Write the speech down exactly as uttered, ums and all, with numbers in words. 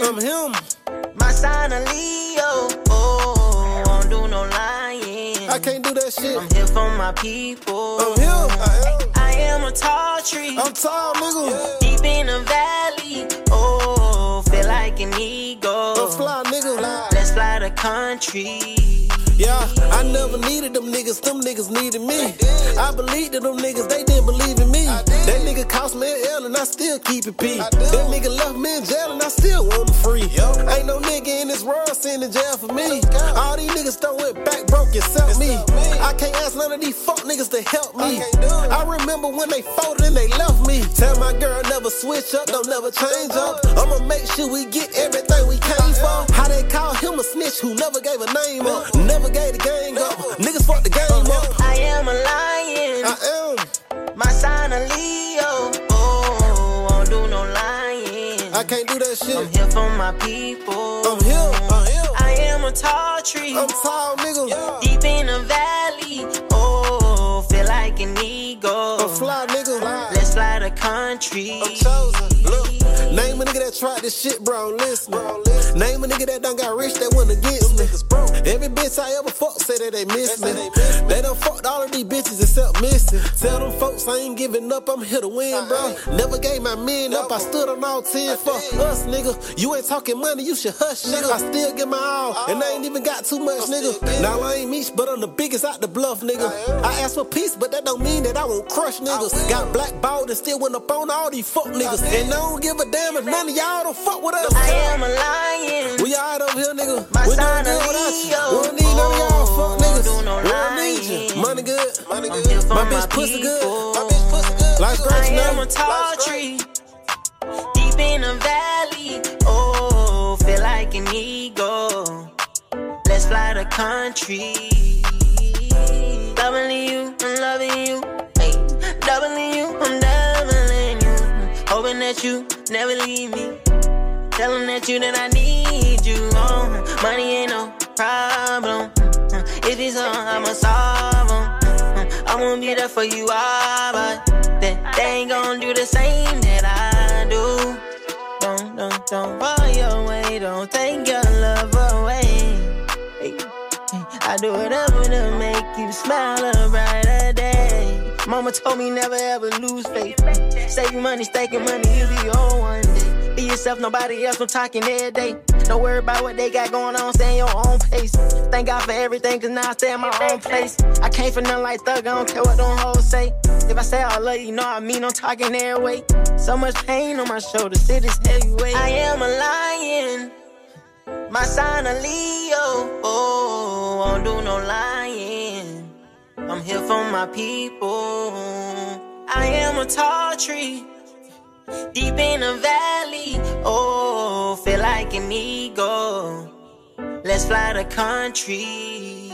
I'm him. My sign a Leo. Oh, won't do no lying. I can't do that shit. I'm here for my people. I'm him. I am. I am a tall tree. I'm tall, nigga. Yeah. Deep in the valley. Oh, feel like an eagle. I'm fly, nigga. Fly. Let's fly the country. Yeah, I never needed them niggas, them niggas needed me. I believed in them niggas, they didn't believe in me. That nigga cost me an L and I still keep it P. That nigga left me in jail and I still want him free. Ain't no nigga in this world sitting in jail for me. All these niggas done went back broke except me. I can't ask none of these fuck niggas to help me. I remember when they folded and they left me. Tell my girl never switch up, don't never change up. I'ma make sure we get everything we came for. How they call him a snitch who never gave a name up. Never gave the gang up. Niggas fuck the game up. I am a lion. I am. My sign a Leo. Oh, won't do no lying. I can't do that shit. I'm here for my people. I'm here. I'm here. I am a tall tree. I'm tall, nigga. Yeah. Deep in the valley. Oh, feel like an eagle. I'm fly, nigga. Fly. Let's fly the country. I'm chosen. Look. Name a nigga that tried this shit, bro, listen. Name a nigga that done got rich that went against me. Every bitch I ever fucked say that they miss me. They done fucked all of these bitches except missing. Tell them folks I ain't giving up, I'm here to win, bro. Never gave my men up, I stood on all ten. Fuck us, nigga. You ain't talking money, you should hush, nigga. I still give my all, and I ain't even got too much, nigga. Now I ain't Meech, but I'm the biggest out the bluff, nigga. I ask for peace, but that don't mean that I won't crush niggas. Got blackballed and still went up on all these fuck niggas. And I don't give a damn if none of y'all don't fuck with us. I am a lion. We all over here, nigga. My we sign doing a good without you. Leo. We don't need none of y'all fuck niggas. Do no we don't need you. lying. Money good. Money I'm good. here for My my bitch pussy people. good. My bitch pussy good. Life's great, I you am know. a tall tree. Deep in the valley. Oh, feel like an eagle. Let's fly the country. Loving you, I'm loving you. Hey, doubling you, I'm doubling you. Hoping that you never leave me. Telling that you that I need you. Oh, money ain't no problem. If it's on, I'ma solve them. I'm gonna be there for you all, but they, they ain't gonna do the same that I do. Don't, don't, don't fall your way. Don't take your love away. Hey, I do whatever to make you smile a brighter day. Mama told me never ever lose faith. Saving money, staking money, you'll be on one day. Be yourself, nobody else, no talking every day. Don't worry about what they got going on, stay in your own pace. Thank God for everything, cause now I stay in my own place. I came for nothing like thug, I don't care what them hoes say. If I say I love you, know I mean I'm talking every way. So much pain on my shoulders, it is heavyweight. I am a lion. My sign a Leo. Oh, won't do no lying. I'm here for my people. I am a tall tree. Deep in the valley. Oh, feel like an eagle. Let's fly the country.